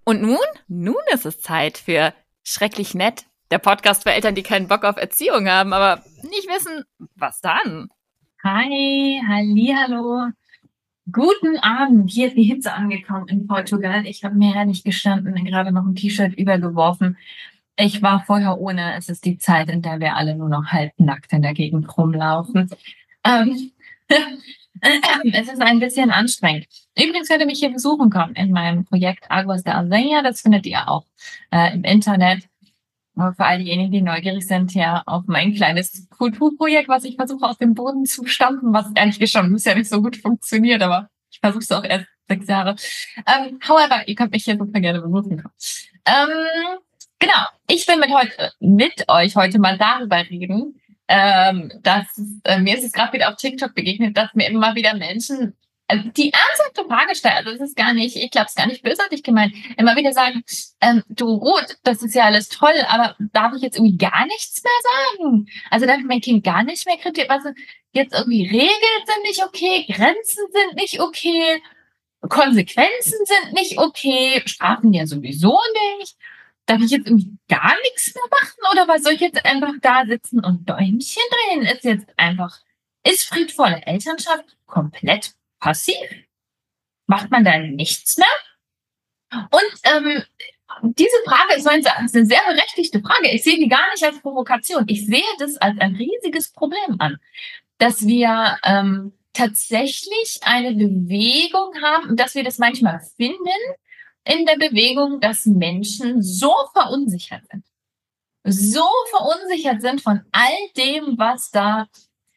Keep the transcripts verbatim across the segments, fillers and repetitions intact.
Und nun? Nun ist es Zeit für Schrecklich Nett, der Podcast für Eltern, die keinen Bock auf Erziehung haben, aber nicht wissen, was dann. Hi, hallihallo. Guten Abend. Hier ist die Hitze angekommen in Portugal. Ich habe mir ja nicht gestanden, gerade noch ein T-Shirt übergeworfen. Ich war vorher ohne. Es ist die Zeit, in der wir alle nur noch halbnackt in der Gegend rumlaufen. Ähm, es ist ein bisschen anstrengend. Übrigens könnt ihr mich hier besuchen kommen in meinem Projekt Aguas de Aldeia. Das findet ihr auch äh, im Internet. Aber für all diejenigen, die neugierig sind, ja, auf mein kleines Kulturprojekt, was ich versuche aus dem Boden zu stampfen, was ehrlich gestanden bisher nicht so gut funktioniert, aber ich versuche es auch erst sechs Jahre. Ähm, however, ihr könnt mich hier super gerne besuchen. Ähm, genau, ich will mit heute mit euch heute mal darüber reden, ähm, dass äh, mir ist es gerade wieder auf TikTok begegnet, dass mir immer wieder Menschen also die ernsthafte Frage stellen, also das ist gar nicht, ich glaube, es ist gar nicht bösartig gemeint, immer wieder sagen, ähm, du Ruth, das ist ja alles toll, aber darf ich jetzt irgendwie gar nichts mehr sagen? Also darf ich mein Kind gar nicht mehr kritisieren? Also jetzt irgendwie Regeln sind nicht okay, Grenzen sind nicht okay, Konsequenzen sind nicht okay, Strafen ja sowieso nicht. Darf ich jetzt irgendwie gar nichts mehr machen oder was soll ich jetzt einfach da sitzen und Däumchen drehen? Ist jetzt einfach, ist friedvolle Elternschaft komplett passiv? Macht man da nichts mehr? Und ähm, diese Frage ist meines Erachtens eine sehr berechtigte Frage. Ich sehe die gar nicht als Provokation. Ich sehe das als ein riesiges Problem an, dass wir ähm, tatsächlich eine Bewegung haben und dass wir das manchmal finden in der Bewegung, dass Menschen so verunsichert sind. So verunsichert sind von all dem, was da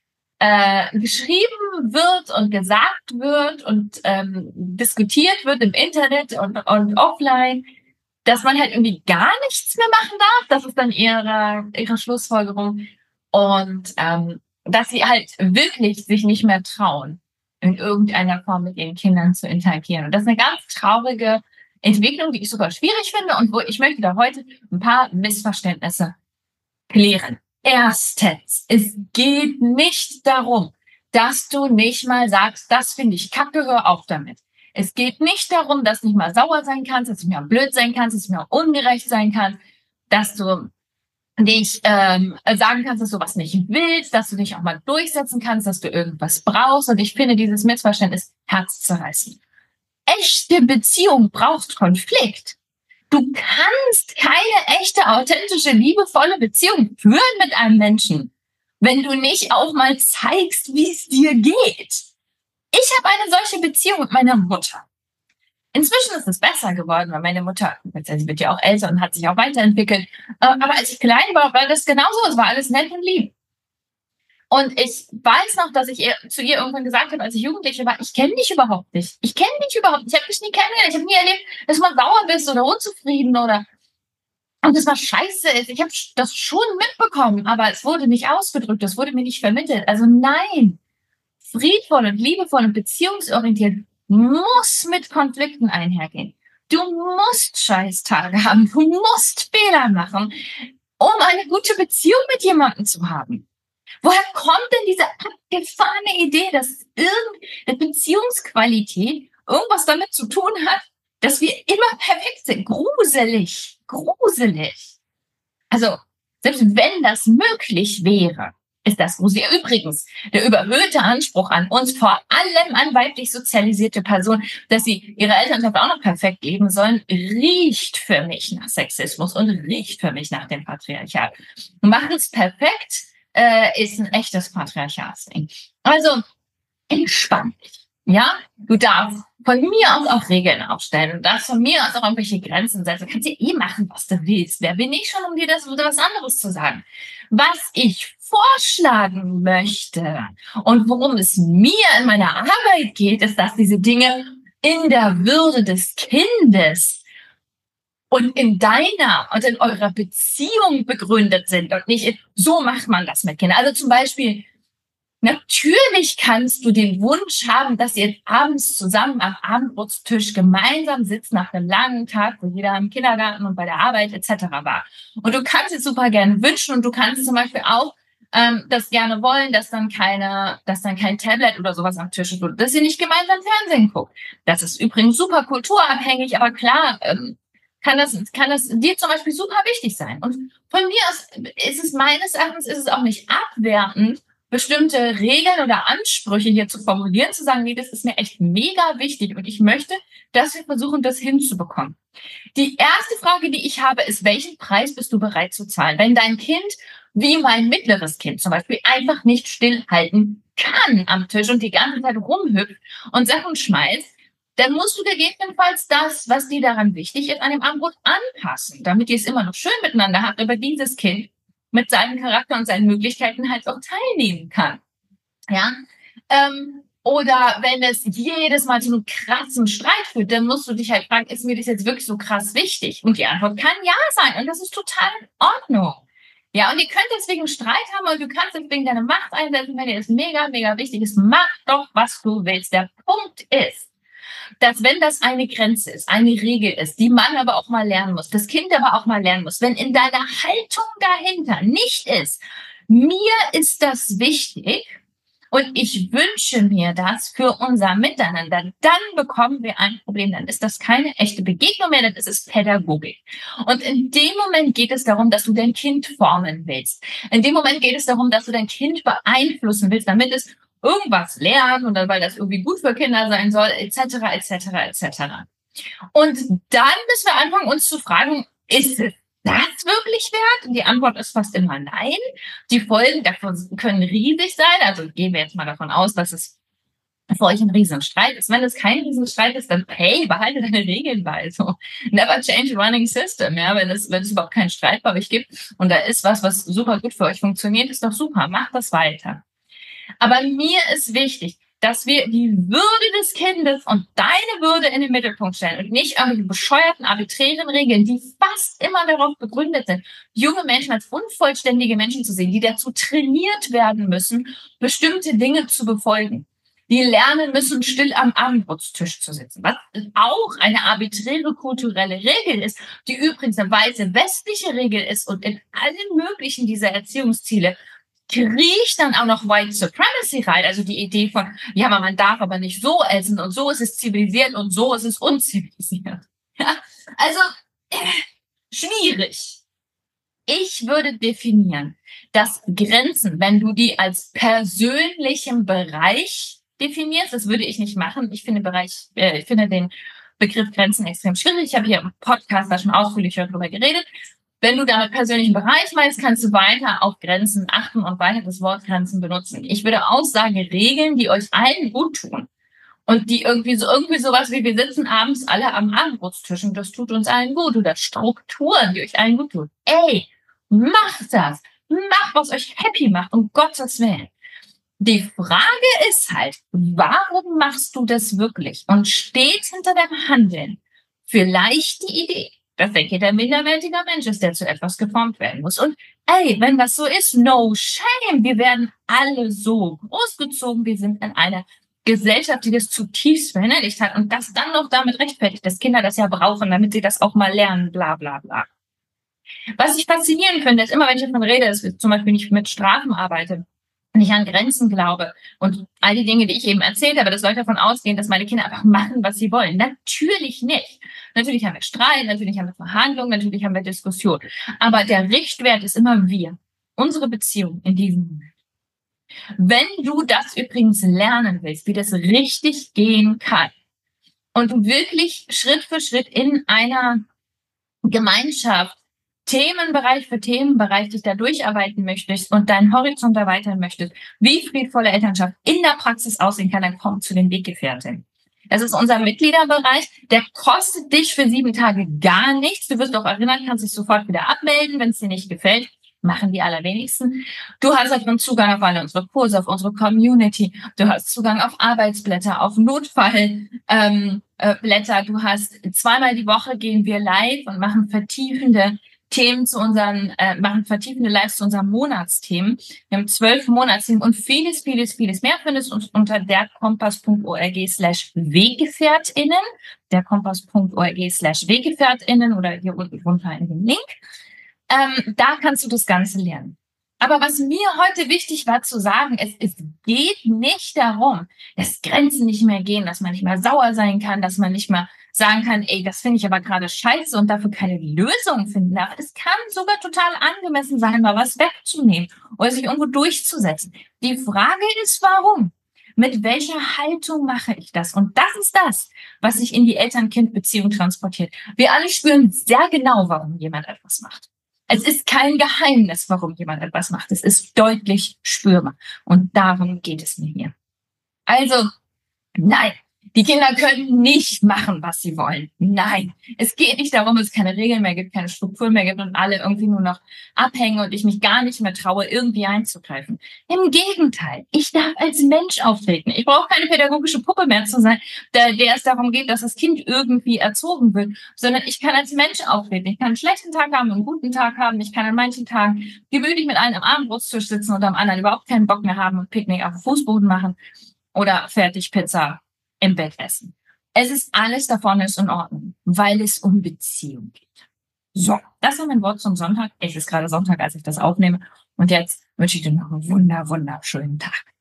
Äh, geschrieben wird und gesagt wird und ähm, diskutiert wird im Internet und, und offline, dass man halt irgendwie gar nichts mehr machen darf. Das ist dann ihre, ihre Schlussfolgerung. Und ähm, dass sie halt wirklich sich nicht mehr trauen, in irgendeiner Form mit ihren Kindern zu interagieren. Und das ist eine ganz traurige Entwicklung, die ich super schwierig finde und wo ich möchte da heute ein paar Missverständnisse klären. Erstens, es geht nicht darum, dass du nicht mal sagst, das finde ich kacke, hör auf damit. Es geht nicht darum, dass du nicht mal sauer sein kannst, dass du nicht mal blöd sein kannst, dass du nicht mal ungerecht sein kannst, dass du nicht ähm, sagen kannst, dass du was nicht willst, dass du dich auch mal durchsetzen kannst, dass du irgendwas brauchst. Und ich finde dieses Missverständnis herzzerreißend. Echte Beziehung braucht Konflikt. Du kannst keine echte, authentische, liebevolle Beziehung führen mit einem Menschen, wenn du nicht auch mal zeigst, wie es dir geht. Ich habe eine solche Beziehung mit meiner Mutter. Inzwischen ist es besser geworden, weil meine Mutter, sie wird ja auch älter und hat sich auch weiterentwickelt. Aber als ich klein war, war das genauso. Es war alles nett und lieb. Und ich weiß noch, dass ich ihr, zu ihr irgendwann gesagt habe, als ich Jugendliche war, ich kenne dich überhaupt nicht. Ich kenne dich überhaupt nicht. Ich habe dich nie kennengelernt. Ich habe nie erlebt, dass du mal sauer bist oder unzufrieden oder und das war scheiße. Ich habe das schon mitbekommen, aber es wurde nicht ausgedrückt. Es wurde mir nicht vermittelt. Also nein, friedvoll und liebevoll und beziehungsorientiert muss mit Konflikten einhergehen. Du musst Scheißtage haben. Du musst Fehler machen, um eine gute Beziehung mit jemandem zu haben. Woher kommt denn diese abgefahrene Idee, dass irgendeine Beziehungsqualität irgendwas damit zu tun hat, dass wir immer perfekt sind? Gruselig, gruselig. Also, selbst wenn das möglich wäre, ist das gruselig. Übrigens, der überhöhte Anspruch an uns, vor allem an weiblich sozialisierte Personen, dass sie ihre Elternschaft auch noch perfekt leben sollen, riecht für mich nach Sexismus und riecht für mich nach dem Patriarchat. Machen es perfekt, Äh, ist ein echtes Patriarchatsding. Also, entspann dich. Ja, du darfst von mir aus auch Regeln aufstellen. Du darfst von mir aus auch irgendwelche Grenzen setzen. Du kannst ja eh machen, was du willst. Wer bin ich schon, um dir das oder was anderes zu sagen? Was ich vorschlagen möchte und worum es mir in meiner Arbeit geht, ist, dass diese Dinge in der Würde des Kindes und in deiner und in eurer Beziehung begründet sind und nicht in, so macht man das mit Kindern. Also zum Beispiel, natürlich kannst du den Wunsch haben, dass ihr abends zusammen am Abendbrotstisch gemeinsam sitzt nach einem langen Tag, wo jeder im Kindergarten und bei der Arbeit et cetera war. Und du kannst es super gerne wünschen und du kannst zum Beispiel auch ähm, das gerne wollen, dass dann keine, dass dann kein Tablet oder sowas am Tisch ist, dass ihr nicht gemeinsam Fernsehen guckt. Das ist übrigens super kulturabhängig, aber klar, ähm, kann das, kann das dir zum Beispiel super wichtig sein. Und von mir aus ist es meines Erachtens ist es auch nicht abwertend, bestimmte Regeln oder Ansprüche hier zu formulieren, zu sagen, nee, das ist mir echt mega wichtig und ich möchte, dass wir versuchen, das hinzubekommen. Die erste Frage, die ich habe, ist, welchen Preis bist du bereit zu zahlen? Wenn dein Kind, wie mein mittleres Kind zum Beispiel, einfach nicht stillhalten kann am Tisch und die ganze Zeit rumhüpft und Sachen schmeißt, dann musst du gegebenenfalls das, was dir daran wichtig ist, an dem Armbrot anpassen, damit ihr es immer noch schön miteinander habt, aber dieses Kind mit seinem Charakter und seinen Möglichkeiten halt auch teilnehmen kann. Ja, ähm, oder wenn es jedes Mal zu einem krassen Streit führt, dann musst du dich halt fragen, ist mir das jetzt wirklich so krass wichtig? Und die Antwort kann ja sein und das ist total in Ordnung. Ja, und ihr könnt deswegen Streit haben und du kannst deswegen deine Macht einsetzen, wenn dir das mega, mega wichtig ist. Mach doch, was du willst. Der Punkt ist, dass wenn das eine Grenze ist, eine Regel ist, die man aber auch mal lernen muss, das Kind aber auch mal lernen muss, wenn in deiner Haltung dahinter nicht ist, mir ist das wichtig und ich wünsche mir das für unser Miteinander, dann bekommen wir ein Problem, dann ist das keine echte Begegnung mehr, dann ist es Pädagogik. Und in dem Moment geht es darum, dass du dein Kind formen willst. In dem Moment geht es darum, dass du dein Kind beeinflussen willst, damit es irgendwas lernen und dann, weil das irgendwie gut für Kinder sein soll, et cetera, et cetera, et cetera. Und dann müssen wir anfangen, uns zu fragen, ist es das wirklich wert? Und die Antwort ist fast immer nein. Die Folgen davon können riesig sein. Also gehen wir jetzt mal davon aus, dass es für euch ein Riesenstreit ist. Wenn es kein Riesenstreit ist, dann hey, behalte deine Regeln bei. So, never change a running system. Ja, wenn es, wenn es überhaupt keinen Streit bei euch gibt und da ist was, was super gut für euch funktioniert, ist doch super. Macht das weiter. Aber mir ist wichtig, dass wir die Würde des Kindes und deine Würde in den Mittelpunkt stellen und nicht irgendwelche bescheuerten, arbiträren Regeln, die fast immer darauf begründet sind, junge Menschen als unvollständige Menschen zu sehen, die dazu trainiert werden müssen, bestimmte Dinge zu befolgen. Die lernen müssen, still am Abendbrotstisch zu sitzen, was auch eine arbiträre kulturelle Regel ist, die übrigens eine weiße westliche Regel ist und in allen möglichen dieser Erziehungsziele kriecht dann auch noch White Supremacy rein, also die Idee von, ja, aber man darf aber nicht so essen und so ist es zivilisiert und so ist es unzivilisiert. Ja, also äh, schwierig. Ich würde definieren, dass Grenzen, wenn du die als persönlichen Bereich definierst, das würde ich nicht machen. Ich finde Bereich, äh, ich finde den Begriff Grenzen extrem schwierig. Ich habe hier im Podcast da schon ausführlicher darüber geredet. Wenn du damit persönlichen Bereich meinst, kannst du weiter auf Grenzen achten und weiter das Wort Grenzen benutzen. Ich würde auch sagen, Regeln, die euch allen gut tun und die irgendwie so irgendwie sowas wie wir sitzen abends alle am Abendbrotstisch und das tut uns allen gut oder Strukturen, die euch allen gut tun. Ey, macht das. Macht, was euch happy macht, um Gottes Willen. Die Frage ist halt, warum machst du das wirklich? Und steht hinter deinem Handeln vielleicht die Idee, dass der Kind ein minderwertiger Mensch ist, der zu etwas geformt werden muss. Und ey, wenn das so ist, no shame. Wir werden alle so großgezogen. Wir sind in einer Gesellschaft, die das zutiefst verinnerlicht hat und das dann noch damit rechtfertigt, dass Kinder das ja brauchen, damit sie das auch mal lernen, bla bla bla. Was ich faszinierend finde, ist immer, wenn ich davon rede, dass ich zum Beispiel nicht mit Strafen arbeite, nicht an Grenzen glaube und all die Dinge, die ich eben erzählt habe, dass Leute davon ausgehen, dass meine Kinder einfach machen, was sie wollen. Natürlich nicht. Natürlich haben wir Streit, natürlich haben wir Verhandlungen, natürlich haben wir Diskussion. Aber der Richtwert ist immer wir. Unsere Beziehung in diesem Moment. Wenn du das übrigens lernen willst, wie das richtig gehen kann und du wirklich Schritt für Schritt in einer Gemeinschaft Themenbereich für Themenbereich dich da durcharbeiten möchtest und deinen Horizont erweitern möchtest, wie friedvolle Elternschaft in der Praxis aussehen kann, dann komm zu den Weggefährten. Das ist unser Mitgliederbereich, der kostet dich für sieben Tage gar nichts. Du wirst auch erinnern, kannst dich sofort wieder abmelden, wenn es dir nicht gefällt. Machen die allerwenigsten. Du hast halt Zugang auf alle unsere Kurse, auf unsere Community. Du hast Zugang auf Arbeitsblätter, auf Notfallblätter. Ähm, äh, Blätter. Du hast zweimal die Woche gehen wir live und machen vertiefende Themen zu unseren, äh, machen vertiefende Lives zu unseren Monatsthemen. Wir haben zwölf Monatsthemen und vieles, vieles, vieles mehr findest du unter derkompass.org slash Weggefährtinnen, derkompass.org slash Weggefährtinnen oder hier unten drunter in dem Link. Ähm, da kannst du das Ganze lernen. Aber was mir heute wichtig war zu sagen, es, es geht nicht darum, dass Grenzen nicht mehr gehen, dass man nicht mehr sauer sein kann, dass man nicht mehr sagen kann, ey, das finde ich aber gerade scheiße und dafür keine Lösung finden darf. Es kann sogar total angemessen sein, mal was wegzunehmen oder sich irgendwo durchzusetzen. Die Frage ist, warum? Mit welcher Haltung mache ich das? Und das ist das, was sich in die Eltern-Kind-Beziehung transportiert. Wir alle spüren sehr genau, warum jemand etwas macht. Es ist kein Geheimnis, warum jemand etwas macht. Es ist deutlich spürbar. Und darum geht es mir hier. Also, nein, die Kinder können nicht machen, was sie wollen. Nein, es geht nicht darum, dass es keine Regeln mehr gibt, keine Strukturen mehr gibt und alle irgendwie nur noch abhängen und ich mich gar nicht mehr traue, irgendwie einzugreifen. Im Gegenteil, ich darf als Mensch auftreten. Ich brauche keine pädagogische Puppe mehr zu sein, der, der es darum geht, dass das Kind irgendwie erzogen wird, sondern ich kann als Mensch auftreten. Ich kann einen schlechten Tag haben, einen guten Tag haben. Ich kann an manchen Tagen gemütlich mit einem am Abendbrotstisch sitzen und am anderen überhaupt keinen Bock mehr haben und Picknick auf dem Fußboden machen oder fertig Pizza im Bett essen. Es ist alles davon ist in Ordnung, weil es um Beziehung geht. So, das war mein Wort zum Sonntag. Es ist gerade Sonntag, als ich das aufnehme. Und jetzt wünsche ich dir noch einen wunder, wunderschönen Tag.